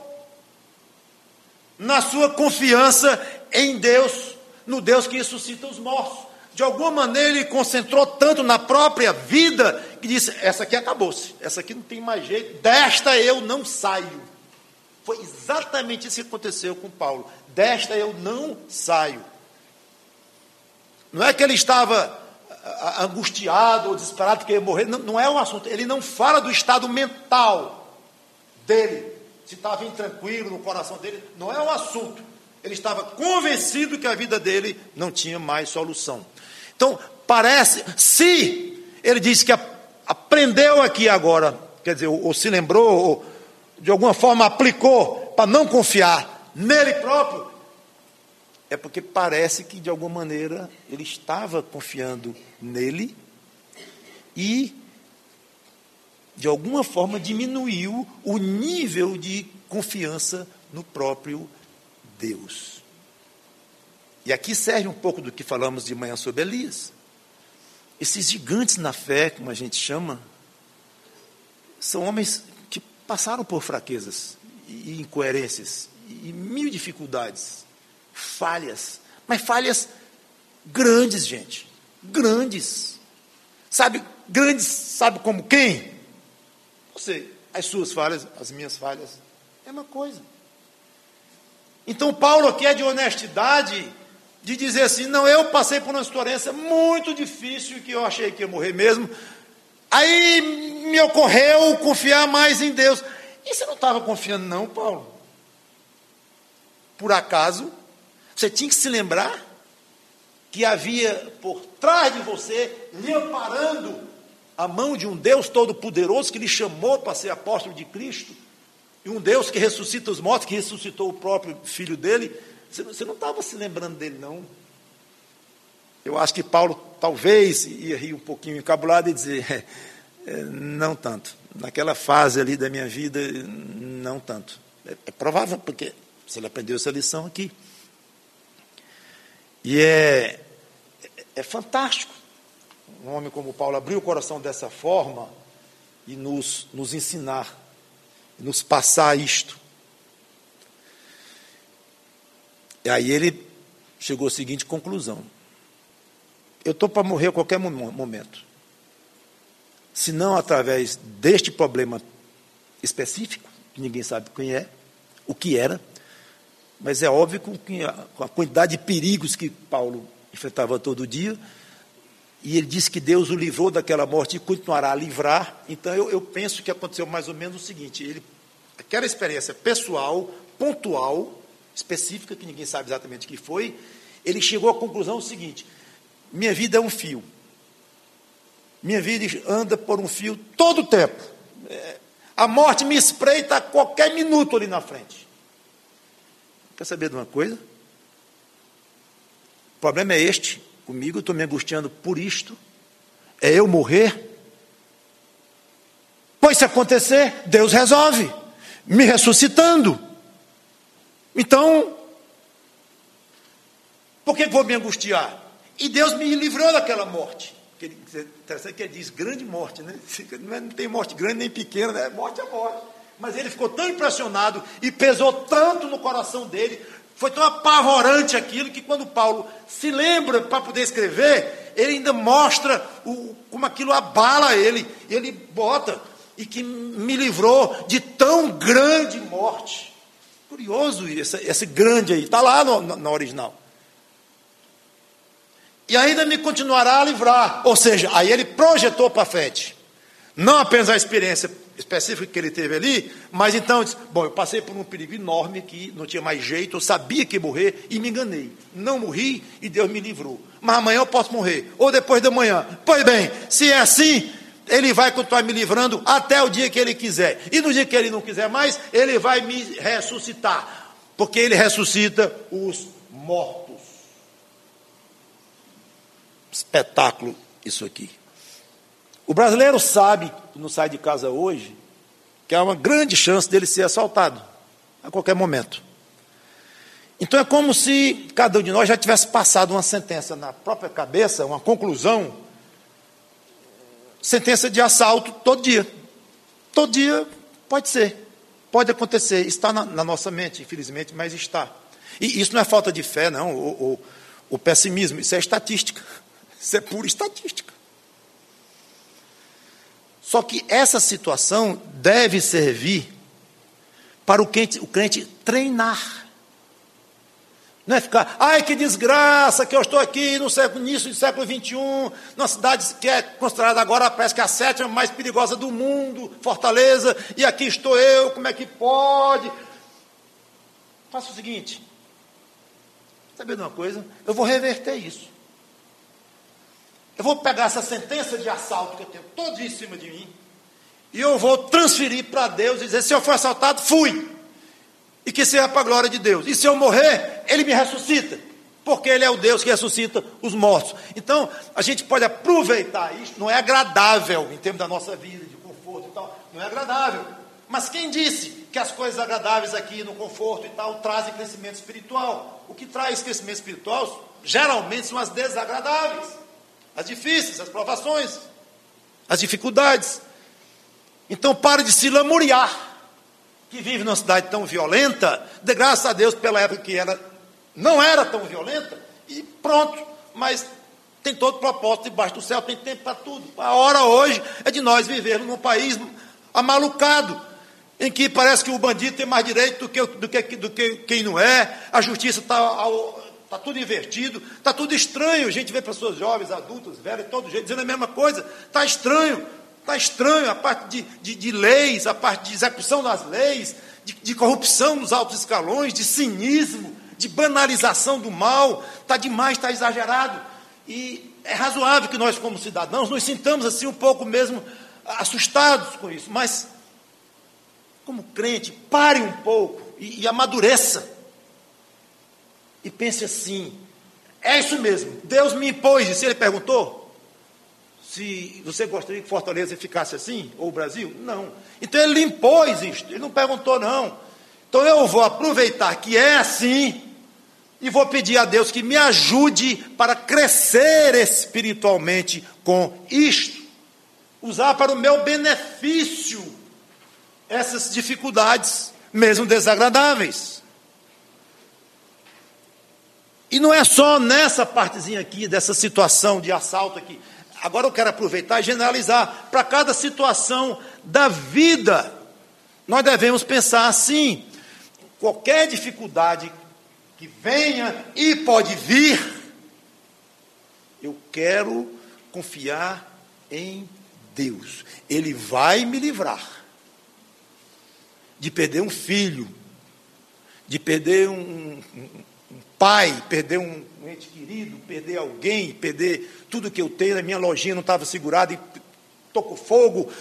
na sua confiança em Deus, no Deus que ressuscita os mortos. De alguma maneira ele concentrou tanto na própria vida, que disse, essa aqui acabou-se, essa aqui não tem mais jeito, desta eu não saio. Foi exatamente isso que aconteceu com Paulo, desta eu não saio. Não é que ele estava angustiado ou desesperado porque ia morrer, não, não é o assunto, ele não fala do estado mental dele, se estava intranquilo no coração dele, não é o assunto. Ele estava convencido que a vida dele não tinha mais solução. Então, parece, se ele disse que aprendeu aqui agora, quer dizer, ou, ou se lembrou, ou de alguma forma aplicou para não confiar nele próprio, é porque parece que de alguma maneira ele estava confiando nele e de alguma forma diminuiu o nível de confiança no próprio Deus. E aqui serve um pouco do que falamos de manhã sobre Elias. Esses gigantes na fé, como a gente chama, são homens que passaram por fraquezas e incoerências e mil dificuldades, falhas, mas falhas grandes, gente, grandes. Sabe, grandes, sabe como quem? Você, as suas falhas, as minhas falhas, é uma coisa. Então Paulo aqui é de honestidade, de dizer assim, não, eu passei por uma experiência muito difícil, que eu achei que ia morrer mesmo, aí me ocorreu confiar mais em Deus. E você não estava confiando não, Paulo? Por acaso, você tinha que se lembrar que havia por trás de você, lhe amparando, a mão de um Deus todo-poderoso que lhe chamou para ser apóstolo de Cristo, e um Deus que ressuscita os mortos, que ressuscitou o próprio filho dele. Você não estava se lembrando dele, não. Eu acho que Paulo talvez ia rir um pouquinho encabulado e dizer, é, é, não tanto. Naquela fase ali da minha vida, não tanto. É, é provável, porque se ele aprendeu essa lição aqui. E é, é, é fantástico um homem como Paulo abrir o coração dessa forma e nos, nos ensinar, nos passar isto. E aí ele chegou à seguinte conclusão: eu estou para morrer a qualquer momento, se não através deste problema específico, que ninguém sabe quem é, o que era, mas é óbvio que a, com a quantidade de perigos que Paulo enfrentava todo dia, e ele disse que Deus o livrou daquela morte e continuará a livrar. Então eu, eu penso que aconteceu mais ou menos o seguinte: ele, aquela experiência pessoal, pontual, específica, que ninguém sabe exatamente o que foi, ele chegou à conclusão seguinte: minha vida é um fio, minha vida anda por um fio todo o tempo, a morte me espreita a qualquer minuto ali na frente. Quer saber de uma coisa? O problema é este, comigo, eu estou me angustiando por isto, é eu morrer. Pois se acontecer, Deus resolve, me ressuscitando. Então, por que vou me angustiar? E Deus me livrou daquela morte. Interessante que ele diz grande morte, né? Não tem morte grande nem pequena, né? Morte é morte. Mas ele ficou tão impressionado e pesou tanto no coração dele, foi tão apavorante aquilo, que quando Paulo se lembra para poder escrever, ele ainda mostra o, como aquilo abala ele. Ele bota, e que me livrou de tão grande morte. Curioso esse, esse grande aí, está lá no, no, no original. E ainda me continuará a livrar. Ou seja, aí ele projetou para frente. Não apenas a experiência específica que ele teve ali, mas então, disse, bom, eu passei por um perigo enorme que não tinha mais jeito, eu sabia que ia morrer e me enganei. Não morri e Deus me livrou. Mas amanhã eu posso morrer, ou depois de amanhã. Pois bem, se é assim, ele vai continuar me livrando até o dia que ele quiser. E no dia que ele não quiser mais, ele vai me ressuscitar. Porque ele ressuscita os mortos. Espetáculo isso aqui. O brasileiro sabe, não sai de casa hoje, que há uma grande chance dele ser assaltado a qualquer momento. Então é como se cada um de nós já tivesse passado uma sentença na própria cabeça, uma conclusão, sentença de assalto todo dia. Todo dia pode ser, pode acontecer, está na, na nossa mente, infelizmente, mas está. E isso não é falta de fé, não, o, o, o pessimismo, isso é estatística. Isso é pura estatística. Só que essa situação deve servir para o crente, o crente treinar. Não é ficar, ai que desgraça que eu estou aqui no século, início do século vinte e um, numa cidade que é considerada agora, parece que a sétima mais perigosa do mundo, Fortaleza, e aqui estou eu, como é que pode? Faça o seguinte, sabe de uma coisa? Eu vou reverter isso. Eu vou pegar essa sentença de assalto que eu tenho todo dia em cima de mim, e eu vou transferir para Deus e dizer, se eu for assaltado, fui. E que seja para a glória de Deus. E se eu morrer, Ele me ressuscita. Porque Ele é o Deus que ressuscita os mortos. Então, a gente pode aproveitar isso. Não é agradável, em termos da nossa vida, de conforto e tal. Não é agradável. Mas quem disse que as coisas agradáveis aqui no conforto e tal trazem crescimento espiritual? O que traz crescimento espiritual, geralmente, são as desagradáveis. As difíceis, as provações, as dificuldades. Então pare de se lamuriar, que vive numa cidade tão violenta, de graças a Deus pela época que ela não era tão violenta, e pronto, mas tem todo propósito debaixo do céu, tem tempo para tudo. A hora hoje é de nós vivermos num país amalucado, em que parece que o bandido tem mais direito do que, do que, do que quem não é, a justiça está ao... Está tudo invertido, está tudo estranho. A gente vê pessoas jovens, adultas, velhas, de todo jeito, dizendo a mesma coisa. Está estranho, está estranho a parte de, de, de leis, a parte de execução das leis, de, de corrupção nos altos escalões, de cinismo, de banalização do mal. Está demais, está exagerado. E é razoável que nós, como cidadãos, nos sintamos assim um pouco mesmo assustados com isso. Mas, como crente, pare um pouco e, e amadureça. E pense assim, é isso mesmo, Deus me impôs isso. Ele perguntou se você gostaria que Fortaleza ficasse assim, ou o Brasil? Não. Então ele impôs isto, ele não perguntou não. Então eu vou aproveitar que é assim, e vou pedir a Deus que me ajude para crescer espiritualmente com isto. Usar para o meu benefício essas dificuldades, mesmo desagradáveis. E não é só nessa partezinha aqui, dessa situação de assalto aqui. Agora eu quero aproveitar e generalizar para cada situação da vida. Nós devemos pensar assim, qualquer dificuldade que venha e pode vir, eu quero confiar em Deus. Ele vai me livrar de perder um filho, de perder um... um pai, perder um, um ente querido, perder alguém, perder tudo que eu tenho, a minha lojinha não estava segurada e estou com fogo.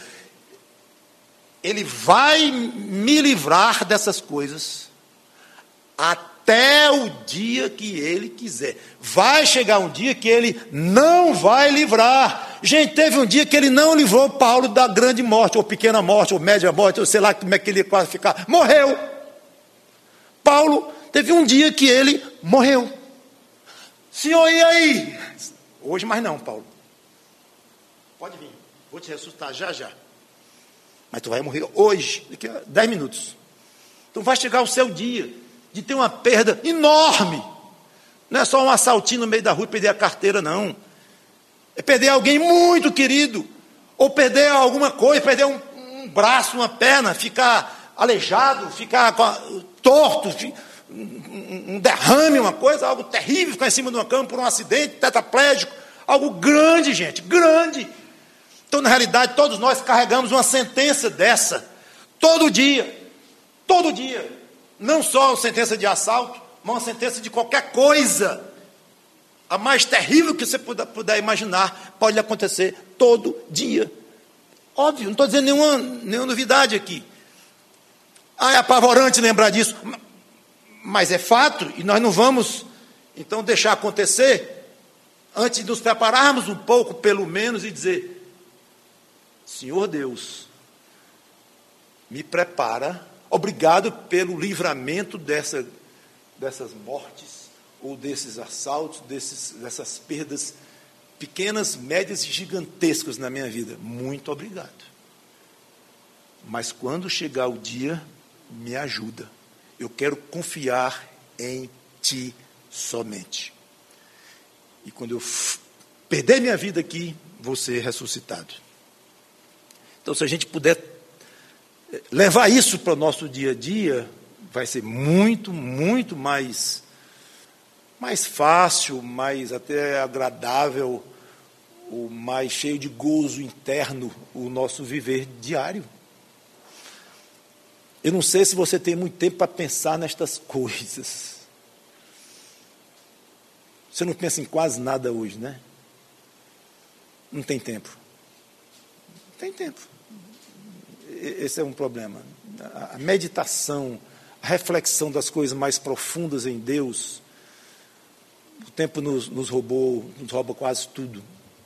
Ele vai me livrar dessas coisas até o dia que ele quiser. Vai chegar um dia que ele não vai livrar. Gente, teve um dia que ele não livrou Paulo da grande morte, ou pequena morte, ou média morte, ou sei lá como é que ele ia quase ficar. Morreu. Paulo teve um dia que ele morreu. Senhor, e aí? Hoje mais não, Paulo. Pode vir, vou te ressuscitar já já. Mas tu vai morrer hoje, daqui a dez minutos. Então vai chegar o seu dia de ter uma perda enorme. Não é só um assaltinho no meio da rua e perder a carteira, não. É perder alguém muito querido. Ou perder alguma coisa, perder um, um braço, uma perna, ficar aleijado, ficar com a, torto, um, um derrame, uma coisa, algo terrível, ficar em cima de uma cama por um acidente, tetraplégico. Algo grande, gente, grande. Então, na realidade, todos nós carregamos uma sentença dessa. Todo dia. Todo dia. Não só a sentença de assalto, mas uma sentença de qualquer coisa. A mais terrível que você puder, puder imaginar, pode acontecer todo dia. Óbvio, não estou dizendo nenhuma, nenhuma novidade aqui. Ah, é apavorante lembrar disso. Mas é fato, e nós não vamos, então, deixar acontecer, antes de nos prepararmos um pouco, pelo menos, e dizer: Senhor Deus, me prepara, obrigado pelo livramento dessa, dessas mortes, ou desses assaltos, desses, dessas perdas pequenas, médias e gigantescas na minha vida. Muito obrigado. Mas quando chegar o dia, me ajuda. Eu quero confiar em Ti somente. E quando eu f- perder minha vida aqui, vou ser ressuscitado. Então, se a gente puder levar isso para o nosso dia a dia, vai ser muito, muito mais, mais fácil, mais até agradável, ou mais cheio de gozo interno o nosso viver diário. Eu não sei se você tem muito tempo para pensar nestas coisas. Você não pensa em quase nada hoje, né? Não tem tempo. Não tem tempo. Esse é um problema. A meditação, a reflexão das coisas mais profundas em Deus, o tempo nos, nos roubou, nos rouba quase tudo.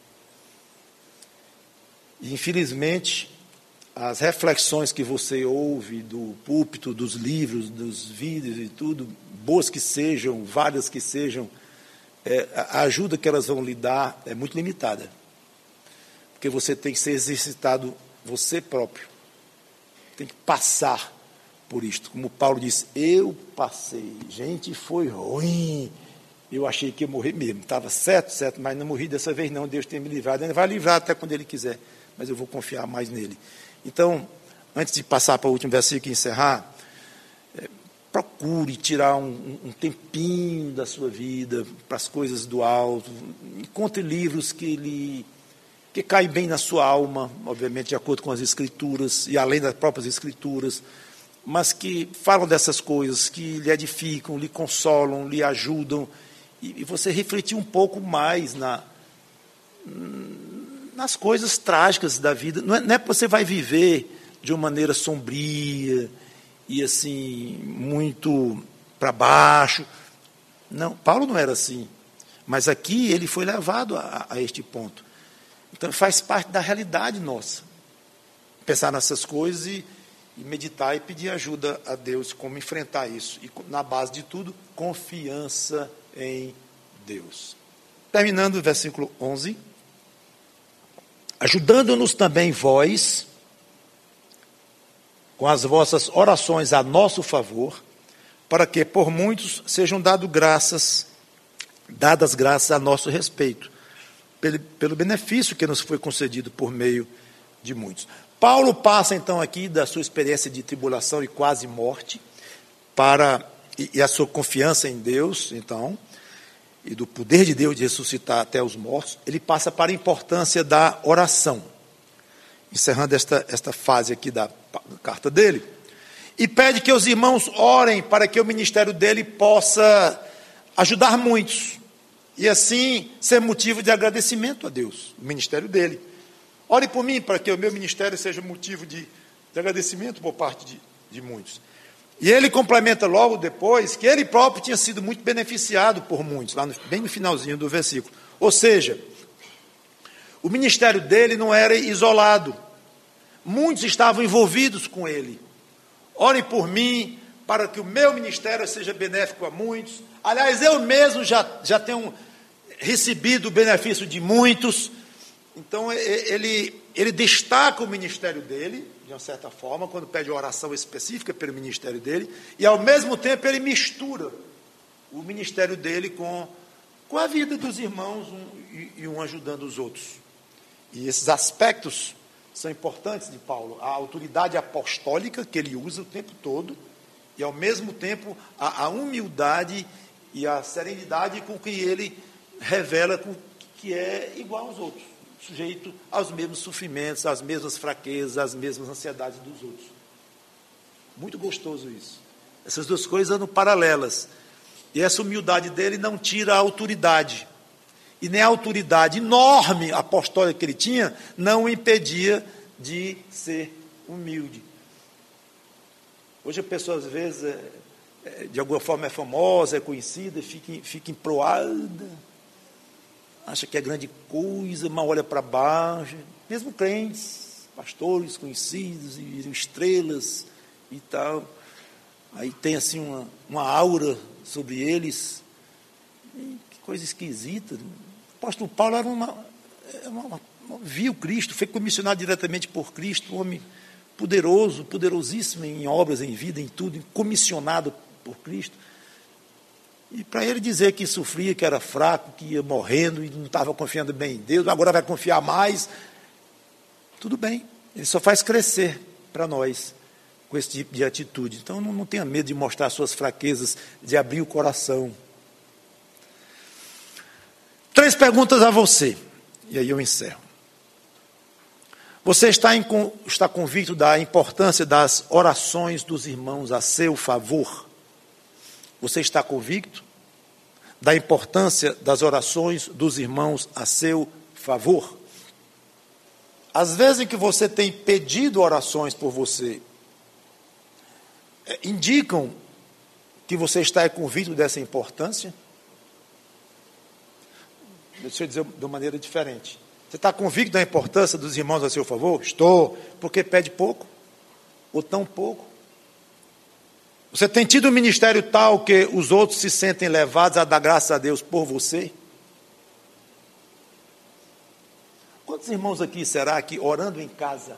E, infelizmente, as reflexões que você ouve do púlpito, dos livros, dos vídeos e tudo, boas que sejam, várias que sejam, é, a ajuda que elas vão lhe dar é muito limitada. Porque você tem que ser exercitado você próprio. Tem que passar por isto. Como Paulo disse, eu passei. Gente, foi ruim. Eu achei que ia morrer mesmo. Estava certo, certo, mas não morri dessa vez não. Deus tem me livrado. Ele vai livrar até quando Ele quiser. Mas eu vou confiar mais nele. Então, antes de passar para o último versículo e encerrar, é, procure tirar um, um tempinho da sua vida para as coisas do alto. Encontre livros que lhe... que caem bem na sua alma, obviamente de acordo com as Escrituras, e além das próprias Escrituras, mas que falam dessas coisas, que lhe edificam, lhe consolam, lhe ajudam, e, e você refletir um pouco mais na, nas coisas trágicas da vida. Não é, não é que você vai viver de uma maneira sombria, e assim, muito para baixo. Não, Paulo não era assim, mas aqui ele foi levado a, a este ponto. Então, faz parte da realidade nossa. Pensar nessas coisas e, e meditar e pedir ajuda a Deus como enfrentar isso. E, na base de tudo, confiança em Deus. Terminando o versículo onze. Ajudando-nos também vós, com as vossas orações a nosso favor, para que por muitos sejam dado graças, dadas graças a nosso respeito, pelo, pelo benefício que nos foi concedido por meio de muitos. Paulo passa então aqui da sua experiência de tribulação e quase morte, para, e, e a sua confiança em Deus, então, e do poder de Deus de ressuscitar até os mortos, ele passa para a importância da oração, encerrando esta, esta fase aqui da, da carta dele, e pede que os irmãos orem para que o ministério dele possa ajudar muitos, e assim ser motivo de agradecimento a Deus, o ministério dele. Ore por mim para que o meu ministério seja motivo de, de agradecimento por parte de, de muitos. E ele complementa logo depois que ele próprio tinha sido muito beneficiado por muitos, lá no, bem no finalzinho do versículo. Ou seja, o ministério dele não era isolado. Muitos estavam envolvidos com ele. Orem por mim, para que o meu ministério seja benéfico a muitos. Aliás, eu mesmo já, já tenho recebido o benefício de muitos. Então, ele, ele destaca o ministério dele, de uma certa forma, quando pede uma oração específica pelo ministério dele, e ao mesmo tempo ele mistura o ministério dele com, com a vida dos irmãos, um, e, e um ajudando os outros. E esses aspectos são importantes de Paulo, a autoridade apostólica que ele usa o tempo todo, e ao mesmo tempo a, a humildade e a serenidade com que ele revela com, que é igual aos outros, sujeito aos mesmos sofrimentos, às mesmas fraquezas, às mesmas ansiedades dos outros. Muito gostoso isso. Essas duas coisas andam paralelas. E essa humildade dele não tira a autoridade. E nem a autoridade enorme apostólica que ele tinha não o impedia de ser humilde. Hoje a pessoa, às vezes, é, é, de alguma forma é famosa, é conhecida, fica, fica emproada, acha que é grande coisa, mal olha para baixo. Mesmo crentes, pastores conhecidos, e viram estrelas e tal. Aí tem assim uma, uma aura sobre eles. E que coisa esquisita. O apóstolo Paulo era uma, uma, uma, viu Cristo, foi comissionado diretamente por Cristo, um homem poderoso, poderosíssimo em obras, em vida, em tudo, comissionado por Cristo. E para ele dizer que sofria, que era fraco, que ia morrendo e não estava confiando bem em Deus, agora vai confiar mais, tudo bem, ele só faz crescer para nós com esse tipo de atitude. Então não, não tenha medo de mostrar suas fraquezas, de abrir o coração. Três perguntas a você, e aí eu encerro. Você está, em, está convicto da importância das orações dos irmãos a seu favor? Você está convicto da importância das orações dos irmãos a seu favor? Às vezes em que você tem pedido orações por você, indicam que você está convicto dessa importância? Deixa eu dizer de uma maneira diferente. Você está convicto da importância dos irmãos a seu favor? Estou. Porque pede pouco? Ou tão pouco? Você tem tido um ministério tal que os outros se sentem levados a dar graças a Deus por você? Quantos irmãos aqui será que orando em casa,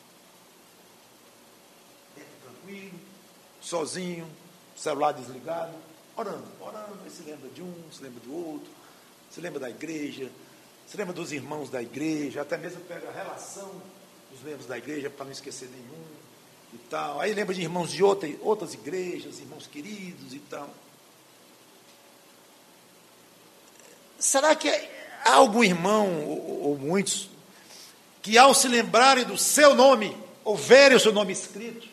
tranquilo, sozinho, celular desligado, orando, orando, aí se lembra de um, se lembra do outro, se lembra da igreja, se lembra dos irmãos da igreja, até mesmo pega a relação dos membros da igreja para não esquecer nenhum e tal. Aí lembra de irmãos de outra, outras igrejas, irmãos queridos e tal. Será que há algum irmão, ou, ou muitos, que ao se lembrarem do seu nome, ou verem o seu nome escrito,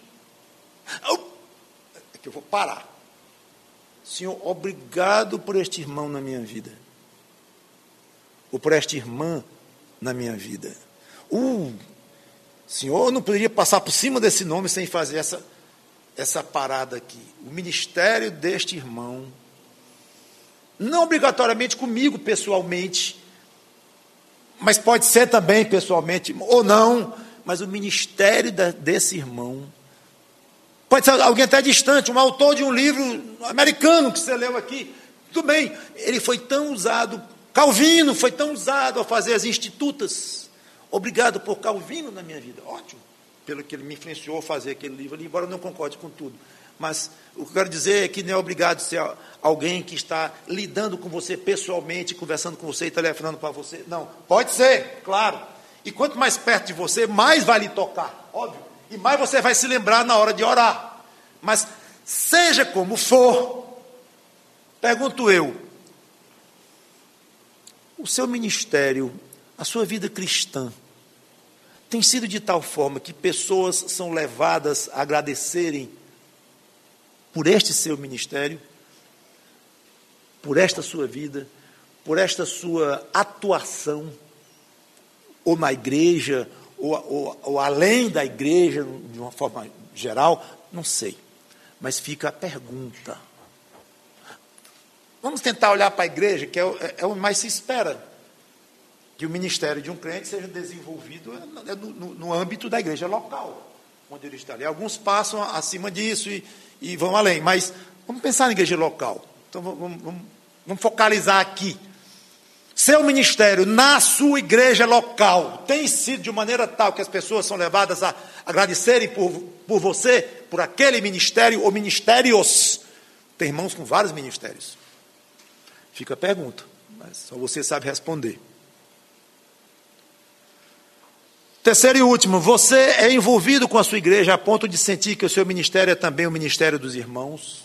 é que eu vou parar. Senhor, obrigado por este irmão na minha vida. Ou por esta irmã na minha vida. Uh, Senhor, eu não poderia passar por cima desse nome sem fazer essa, essa parada aqui. O ministério deste irmão, não obrigatoriamente comigo pessoalmente, mas pode ser também pessoalmente, ou não, mas o ministério da, desse irmão, pode ser alguém até distante, um autor de um livro americano que você leu aqui, tudo bem, ele foi tão usado, Calvino foi tão usado a fazer as institutas. Obrigado por Calvino na minha vida. Ótimo. Pelo que ele me influenciou a fazer aquele livro ali, embora eu não concorde com tudo. Mas o que eu quero dizer é que não é obrigado a ser alguém que está lidando com você pessoalmente, conversando com você e telefonando para você. Não. Pode ser, claro. E quanto mais perto de você, mais vai lhe tocar. Óbvio. E mais você vai se lembrar na hora de orar. Mas seja como for, pergunto eu, o seu ministério, a sua vida cristã, tem sido de tal forma que pessoas são levadas a agradecerem por este seu ministério, por esta sua vida, por esta sua atuação, ou na igreja, ou, ou, ou além da igreja, de uma forma geral, não sei. Mas fica a pergunta. Vamos tentar olhar para a igreja, que é o, é o mais se espera, que o ministério de um crente seja desenvolvido no, no, no âmbito da igreja local, onde ele está ali. Alguns passam acima disso e, e vão além, mas vamos pensar na igreja local. Então vamos, vamos, vamos focalizar aqui. Seu ministério na sua igreja local tem sido de maneira tal que as pessoas são levadas a agradecerem por, por você, por aquele ministério ou ministérios. Tem irmãos com vários ministérios. Fica a pergunta, mas só você sabe responder. Terceiro e último, você é envolvido com a sua igreja a ponto de sentir que o seu ministério é também o ministério dos irmãos?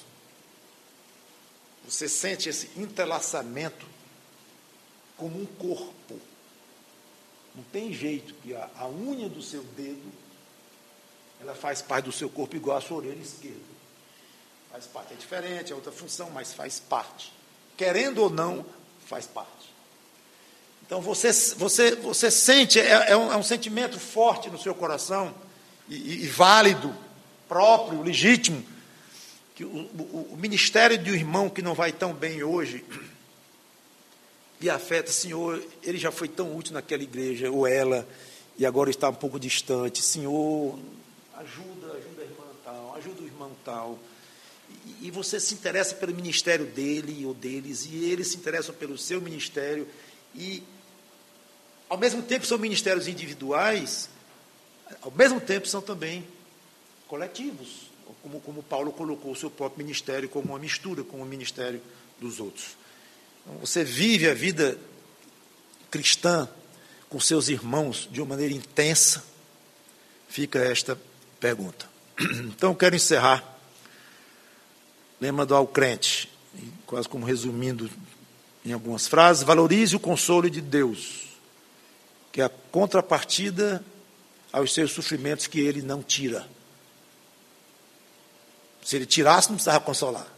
Você sente esse entrelaçamento como um corpo? Não tem jeito que a, a unha do seu dedo, ela faz parte do seu corpo igual a sua orelha esquerda. Faz parte, é diferente, é outra função, mas faz parte. Querendo ou não, faz parte. Então você, você, você sente, é, é, um, é um sentimento forte no seu coração, e, e válido, próprio, legítimo, que o, o, o ministério de um irmão que não vai tão bem hoje, e afeta, Senhor, ele já foi tão útil naquela igreja, ou ela, e agora está um pouco distante. Senhor, ajuda, ajuda a irmã tal, ajuda o irmão tal. E, e você se interessa pelo ministério dele ou deles, e eles se interessam pelo seu ministério, e ao mesmo tempo são ministérios individuais, ao mesmo tempo são também coletivos, como, como Paulo colocou o seu próprio ministério como uma mistura com o ministério dos outros. Então, você vive a vida cristã com seus irmãos de uma maneira intensa? Fica esta pergunta. Então, eu quero encerrar lembrando ao crente, quase como resumindo em algumas frases: valorize o consolo de Deus, que é a contrapartida aos seus sofrimentos que ele não tira. Se ele tirasse, não precisava consolar.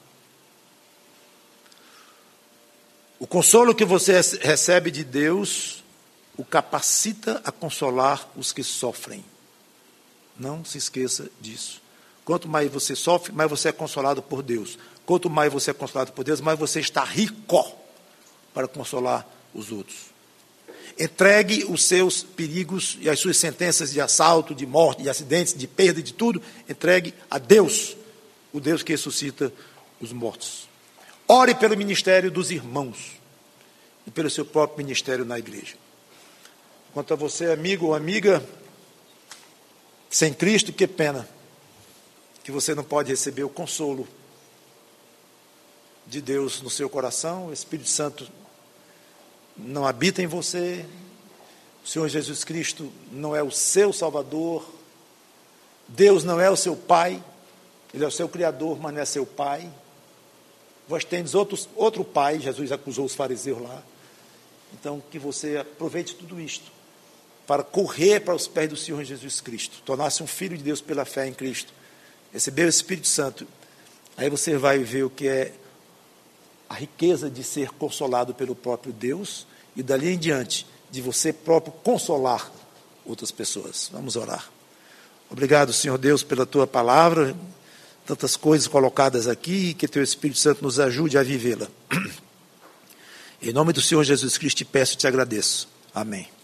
O consolo que você recebe de Deus o capacita a consolar os que sofrem. Não se esqueça disso. Quanto mais você sofre, mais você é consolado por Deus. Quanto mais você é consolado por Deus, mais você está rico para consolar os outros. Entregue os seus perigos e as suas sentenças de assalto, de morte, de acidentes, de perda, de tudo. Entregue a Deus, o Deus que ressuscita os mortos. Ore pelo ministério dos irmãos e pelo seu próprio ministério na igreja. Quanto a você, amigo ou amiga, sem Cristo, que pena que você não pode receber o consolo de Deus no seu coração. O Espírito Santo não habita em você. O Senhor Jesus Cristo não é o seu Salvador. Deus não é o seu Pai. Ele é o seu Criador, mas não é seu Pai. Vós tendes outros, outro pai, Jesus acusou os fariseus lá. Então, que você aproveite tudo isto para correr para os pés do Senhor Jesus Cristo, tornar-se um filho de Deus pela fé em Cristo, receber o Espírito Santo. Aí você vai ver o que é a riqueza de ser consolado pelo próprio Deus, e dali em diante, de você próprio consolar outras pessoas. Vamos orar. Obrigado, Senhor Deus, pela tua palavra, tantas coisas colocadas aqui, que teu Espírito Santo nos ajude a vivê-la. Em nome do Senhor Jesus Cristo te peço e te agradeço. Amém.